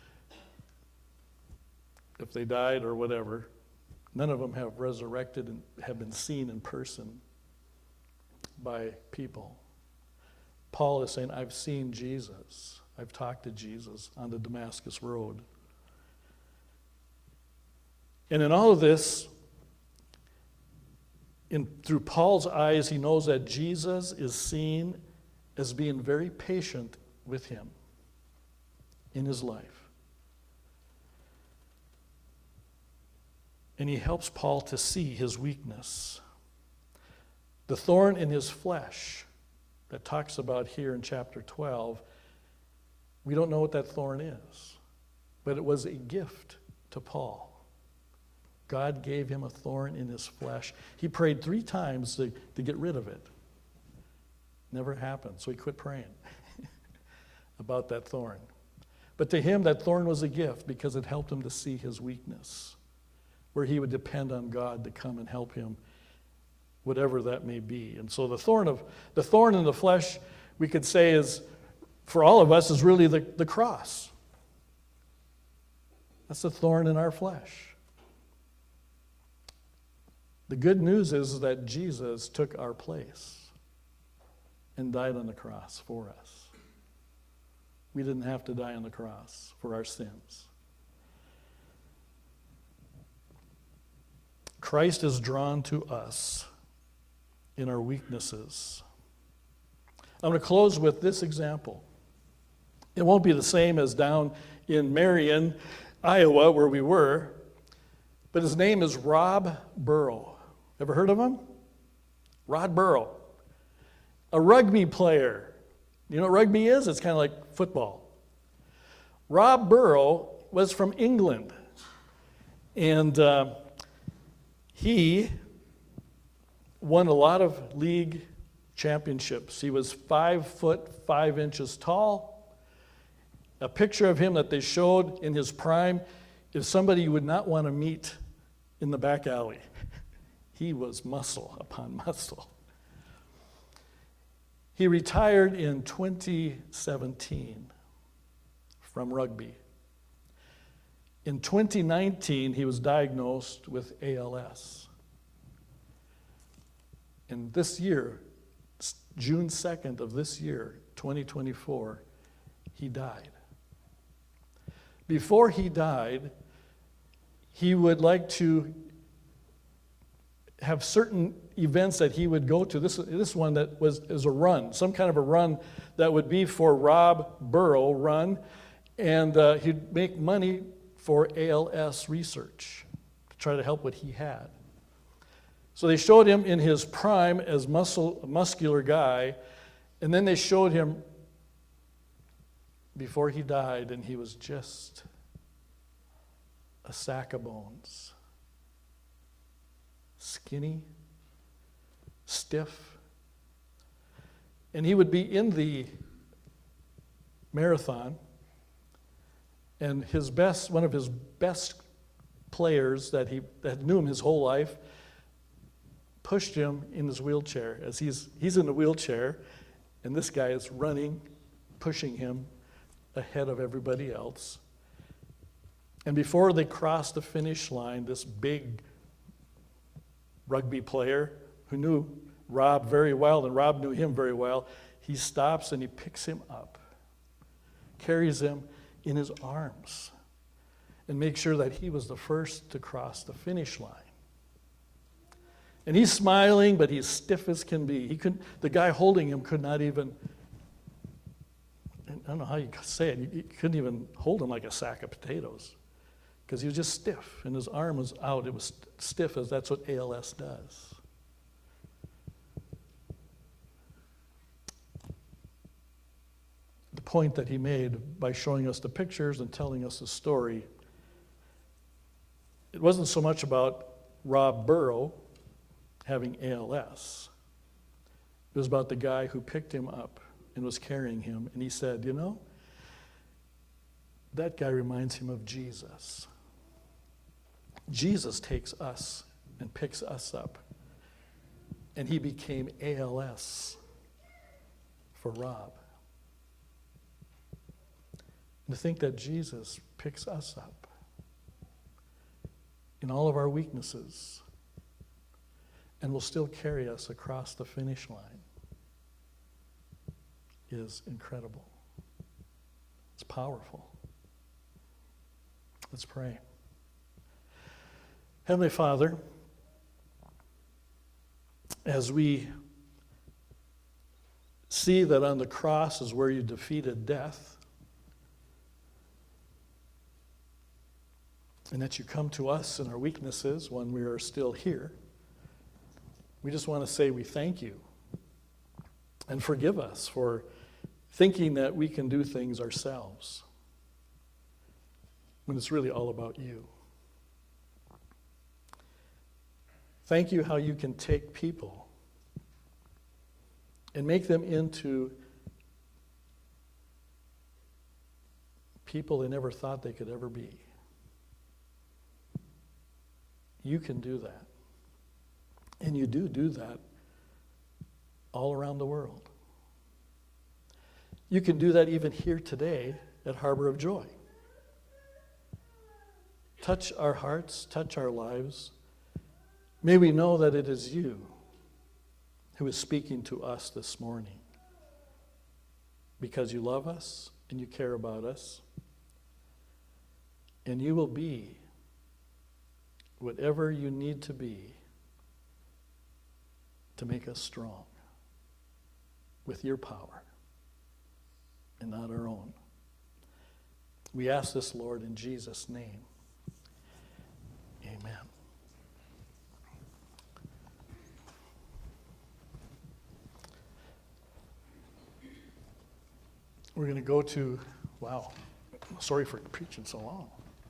If they died or whatever, none of them have resurrected and have been seen in person by people. Paul is saying, I've seen Jesus. I've talked to Jesus on the Damascus Road. And in all of this, in, through Paul's eyes, he knows that Jesus is seen as being very patient with him in his life. And he helps Paul to see his weakness. The thorn in his flesh that talks about here in chapter twelve, we don't know what that thorn is, but it was a gift to Paul. God gave him a thorn in his flesh. He prayed three times to, to get rid of it. Never happened, so he quit praying about that thorn. But to him, that thorn was a gift because it helped him to see his weakness, where he would depend on God to come and help him, whatever that may be. And so the thorn of the thorn in the flesh, we could say, is for all of us is really the, the cross. That's the thorn in our flesh. The good news is that Jesus took our place and died on the cross for us. We didn't have to die on the cross for our sins. Christ is drawn to us in our weaknesses. I'm going to close with this example. It won't be the same as down in Marion, Iowa, where we were, but his name is Rob Burrow. Ever heard of him? Rod Burrow. A rugby player. You know what rugby is? It's kind of like football. Rob Burrow was from England. And uh, he won a lot of league championships. He was five foot, five inches tall. A picture of him that they showed in his prime is somebody you would not want to meet in the back alley. He was muscle upon muscle. He retired in twenty seventeen from rugby. In twenty nineteen, he was diagnosed with A L S. And this year, June second of this year, twenty twenty-four, he died. Before he died, he would like to have certain events that he would go to. This, this one that was is a run, some kind of a run that would be for Rob Burrow run, and uh, he'd make money for A L S research to try to help what he had. So they showed him in his prime as muscle, muscular guy, and then they showed him before he died, and he was just a sack of bones. Skinny, stiff. And he would be in the marathon, and his best, one of his best players that he that knew him his whole life, pushed him in his wheelchair as he's he's in the wheelchair, and this guy is running, pushing him ahead of everybody else. And before they crossed the finish line, this big rugby player who knew Rob very well, and Rob knew him very well, he stops and he picks him up, carries him in his arms, and makes sure that he was the first to cross the finish line. And he's smiling, but he's stiff as can be. He couldn't, the guy holding him could not even, I don't know how you say it, you couldn't even hold him like a sack of potatoes, because he was just stiff, and his arm was out. It was stiff, as that's what A L S does. The point that he made by showing us the pictures and telling us the story, it wasn't so much about Rob Burrow having A L S. It was about the guy who picked him up and was carrying him, and he said, you know, that guy reminds him of Jesus. Jesus takes us and picks us up, and he became A L S for Rob. And to think that Jesus picks us up in all of our weaknesses and will still carry us across the finish line is incredible. It's powerful. Let's pray. Heavenly Father, as we see that on the cross is where you defeated death, and that you come to us in our weaknesses when we are still here, we just want to say we thank you and forgive us for thinking that we can do things ourselves when it's really all about you. Thank you how you can take people and make them into people they never thought they could ever be. You can do that. And you do do that all around the world. You can do that even here today at Harbor of Joy. Touch our hearts, touch our lives. May we know that it is you who is speaking to us this morning, because you love us and you care about us, and you will be whatever you need to be to make us strong with your power and not our own. We ask this, Lord, in Jesus' name. Amen. We're going to go to, wow, sorry for preaching so long.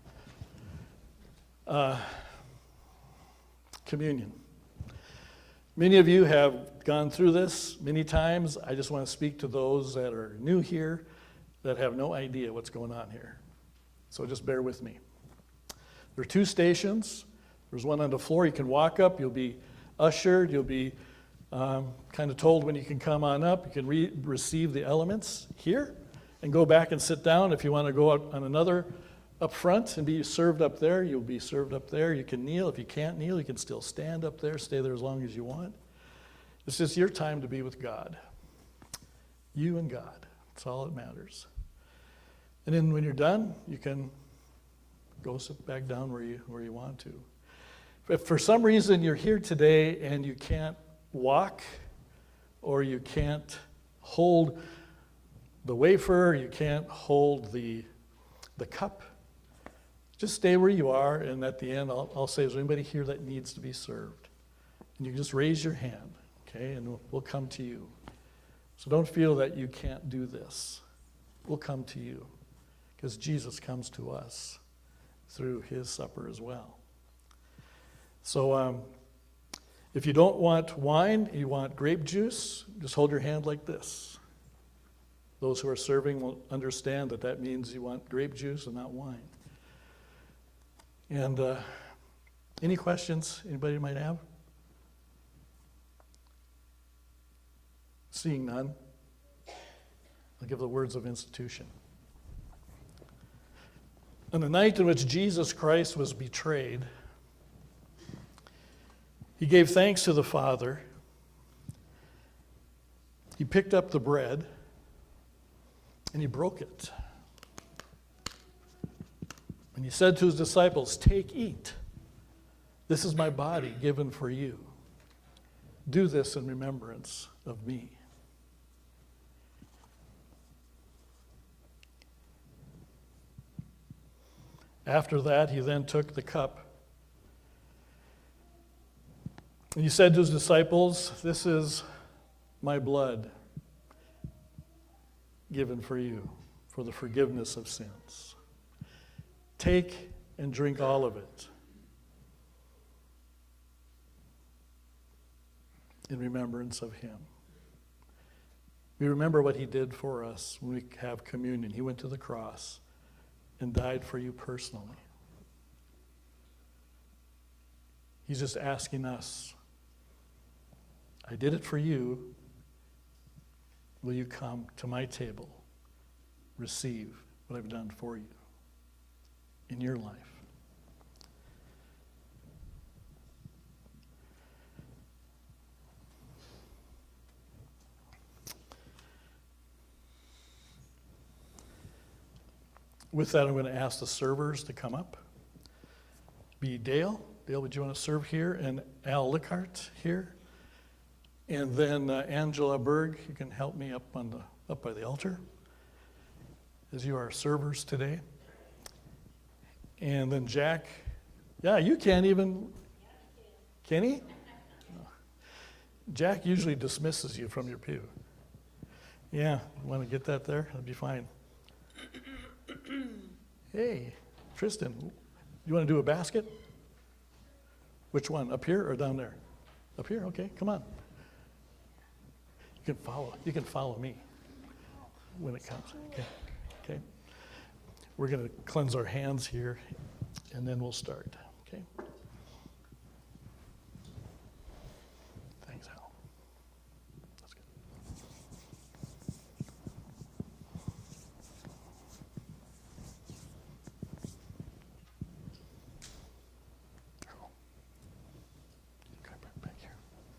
Uh, communion. Many of you have gone through this many times. I just want to speak to those that are new here, that have no idea what's going on here. So just bear with me. There are two stations. There's one on the floor. You can walk up. You'll be ushered. You'll be um, kind of told when you can come on up. You can re- receive the elements here and go back and sit down. If you want to go out on another up front and be served up there, you'll be served up there. You can kneel. If you can't kneel, you can still stand up there. Stay there as long as you want. It's just your time to be with God. You and God. That's all that matters. And then when you're done, you can go sit back down where you where you want to. If for some reason you're here today and you can't walk, or you can't hold the wafer, you can't hold the the cup, just stay where you are, and at the end I'll, I'll say, is there anybody here that needs to be served? And you can just raise your hand, okay, and we'll, we'll come to you. So don't feel that you can't do this. We'll come to you, because Jesus comes to us through his supper as well. So um, If you don't want wine, you want grape juice, just hold your hand like this. Those who are serving will understand that that means you want grape juice and not wine. And uh, any questions anybody might have? Seeing none, I'll give the words of institution. On the night in which Jesus Christ was betrayed, he gave thanks to the Father. He picked up the bread and he broke it. And he said to his disciples, "Take, eat. This is my body given for you. Do this in remembrance of me." After that, he then took the cup. And he said to his disciples, "This is my blood given for you for the forgiveness of sins. Take and drink all of it in remembrance of him." We remember what he did for us when we have communion. He went to the cross and died for you personally. He's just asking us, I did it for you. Will you come to my table, receive what I've done for you in your life? With that, I'm going to ask the servers to come up. Be Dale. Dale, would you want to serve here? And Al Lickhart here. And then uh, Angela Berg, you can help me up on the up by the altar, as you are servers today. And then Jack, yeah, you can't even, can he? No. Jack usually dismisses you from your pew. Yeah, you want to get that there? That'd be fine. Hey, Tristan, you want to do a basket? Which one, up here or down there? Up here, okay, come on. You can follow, you can follow me when it comes, okay, okay. We're going to cleanse our hands here, and then we'll start, okay? Thanks, Al. That's good. Carol, come back here.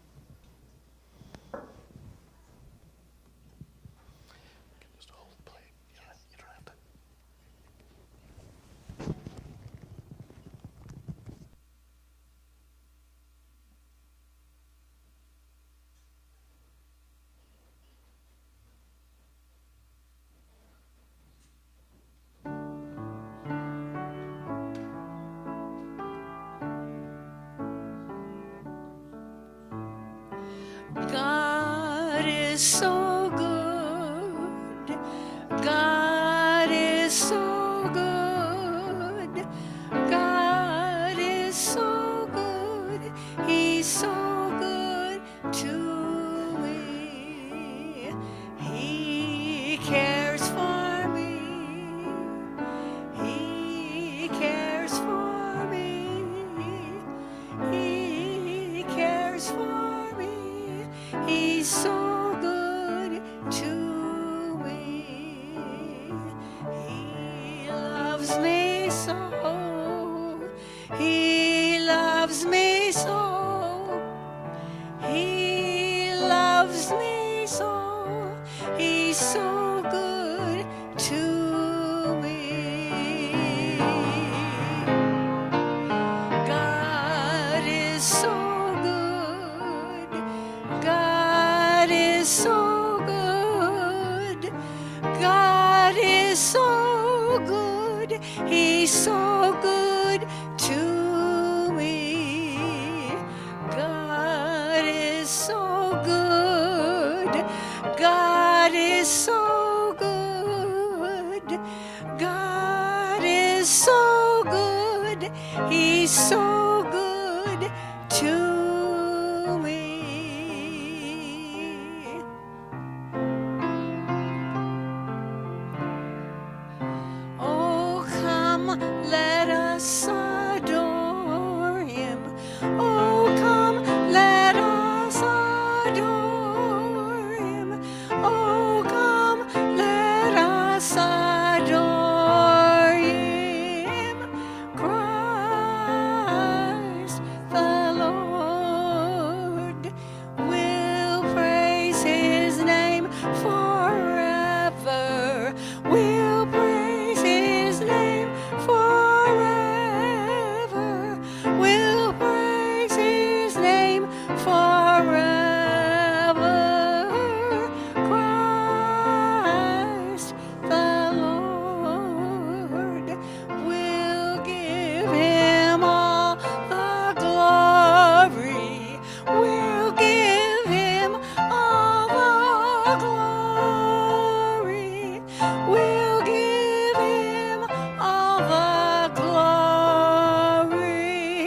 Just hold the plate. You don't, you don't have to. God is so good. God is so good. God is so good. He's so good to me. He cares for me. He cares for me. He cares for me. He's so good to me. He loves me so. He loves me so. He loves me so. He's so good to me. God is so good. God is so good. God is so good. He's so good to me. God is so good. God is so good. God is so good. He's so good to let us adore him. Oh, come, let us adore him. Oh, come, let us adore him. Christ the Lord, will praise his name forever. We'll praise his name forever. We'll praise his name forever. Christ the Lord, will give him all the glory. We'll give him all the glory. We'll give him all the glory.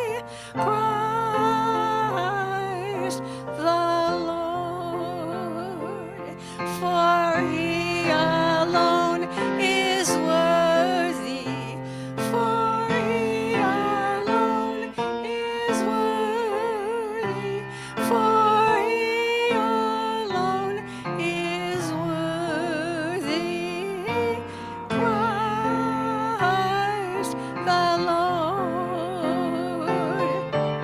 Christ the Lord, for he alone is worthy. For he alone is worthy. For he alone is worthy. Christ the Lord.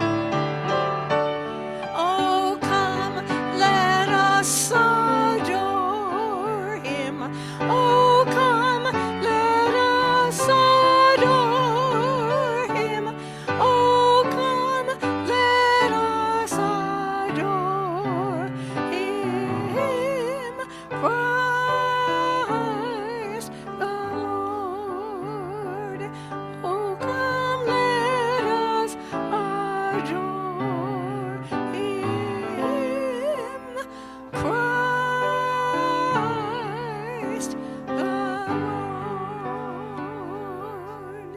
Oh, come, let us adore him. Oh, come, let us adore him. Oh, come, let us adore him. Christ the Lord. Oh, come, let us adore him. Christ the Lord.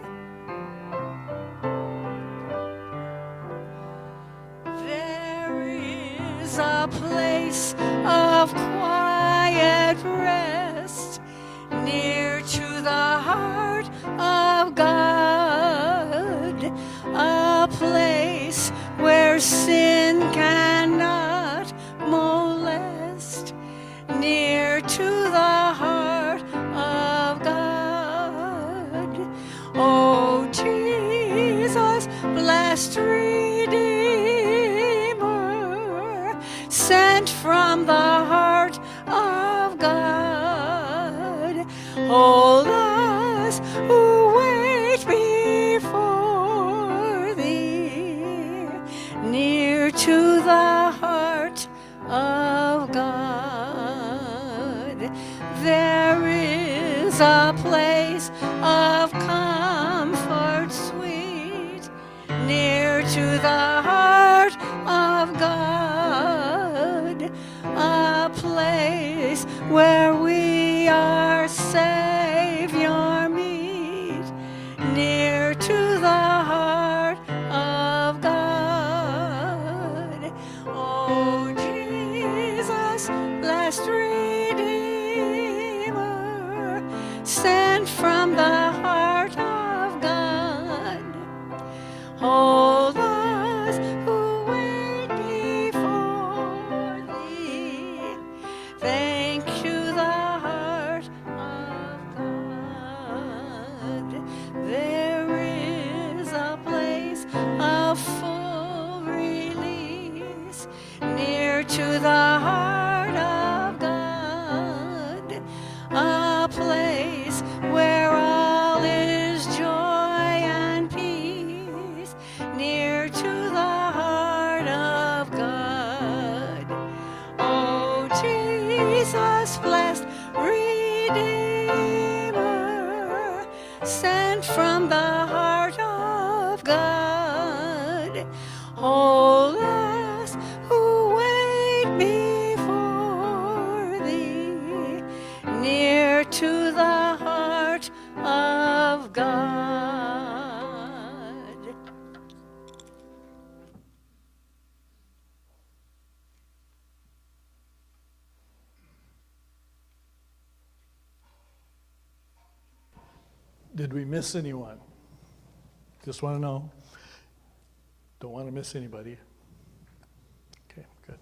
There is a place of quiet rest near to the heart of God, a place where sin cannot molest, near to the heart of God. Oh, Jesus, blessed Redeemer, sent from the heart of God, hold us who wait before thee, near to the heart of God. There is a place of comfort sweet, near to the heart of God, a place where we our Savior meet, near to the heart of God. Oh, Jesus, blessed Redeemer, sent from the heart of God, hold us who wait before thee, thank you, the heart of God. There is a place of full release, near to the heart of God, a place where all is joy and peace, near to the heart of God. Oh, Jesus, blessed Redeemer, sent from the heart of God, hold us who wait before thee, near to the heart of God. Did we miss anyone? Just want to know. Don't want to miss anybody. Okay, good.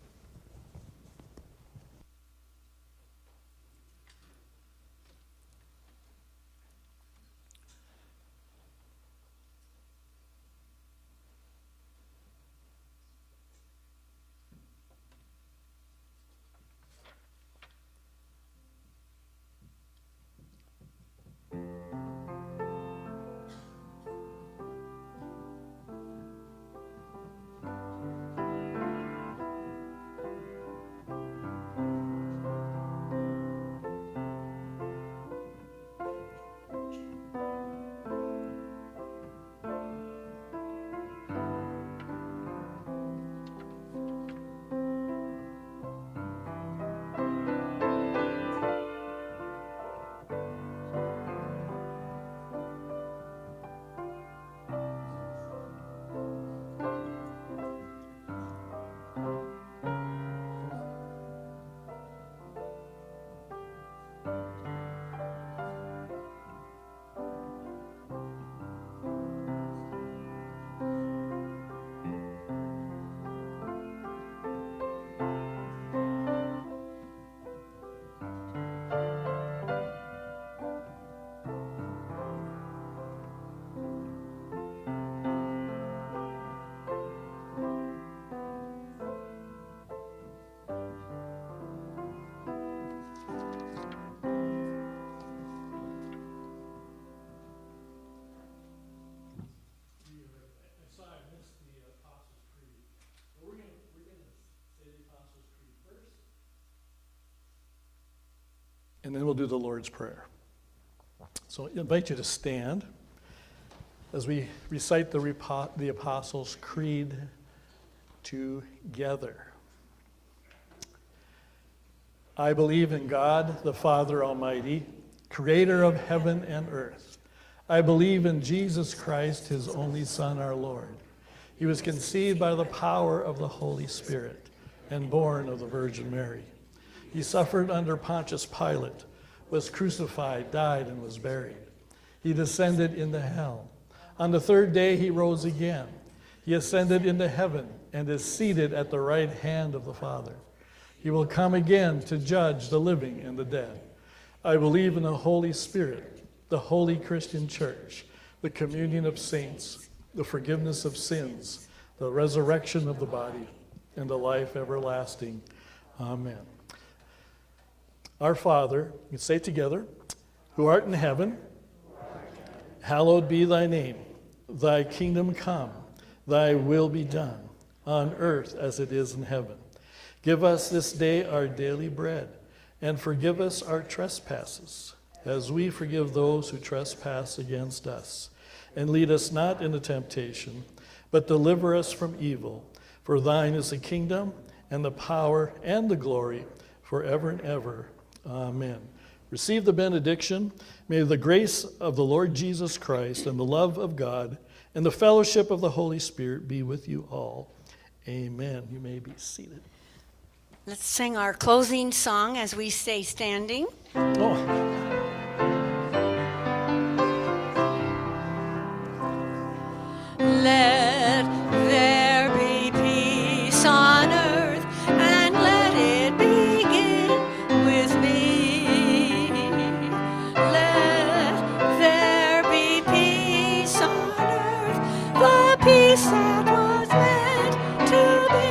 And then we'll do the Lord's Prayer. So I invite you to stand as we recite the, repo- the Apostles' Creed together. I believe in God, the Father Almighty, creator of heaven and earth. I believe in Jesus Christ, his only Son, our Lord. He was conceived by the power of the Holy Spirit and born of the Virgin Mary. He suffered under Pontius Pilate, was crucified, died, and was buried. He descended into hell. On the third day he rose again. He ascended into heaven and is seated at the right hand of the Father. He will come again to judge the living and the dead. I believe in the Holy Spirit, the holy Christian church, the communion of saints, the forgiveness of sins, the resurrection of the body, and the life everlasting. Amen. Our Father, we say together, who art in heaven, hallowed be thy name. Thy kingdom come, thy will be done, on earth as it is in heaven. Give us this day our daily bread, and forgive us our trespasses, as we forgive those who trespass against us. And lead us not into temptation, but deliver us from evil. For thine is the kingdom, and the power, and the glory, forever and ever. Amen. Receive the benediction. May the grace of the Lord Jesus Christ and the love of God and the fellowship of the Holy Spirit be with you all. Amen. You may be seated. Let's sing our closing song as we stay standing. Oh. Let there be peace on earth, and let it begin with me. Let there be peace on earth, the peace that was meant to be.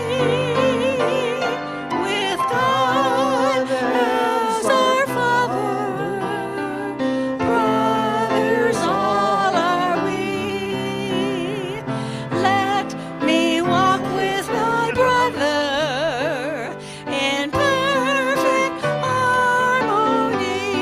With God as our Father, brothers all are we. Let me walk with my brother in perfect harmony.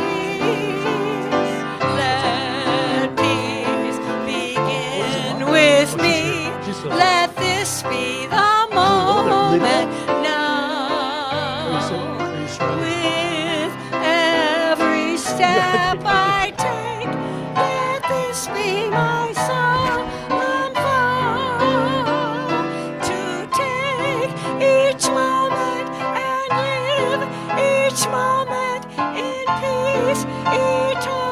Let peace begin with me. Let this be the moment now. With every step I take, let this be my song and fall. To take each moment and live each moment in peace eternal.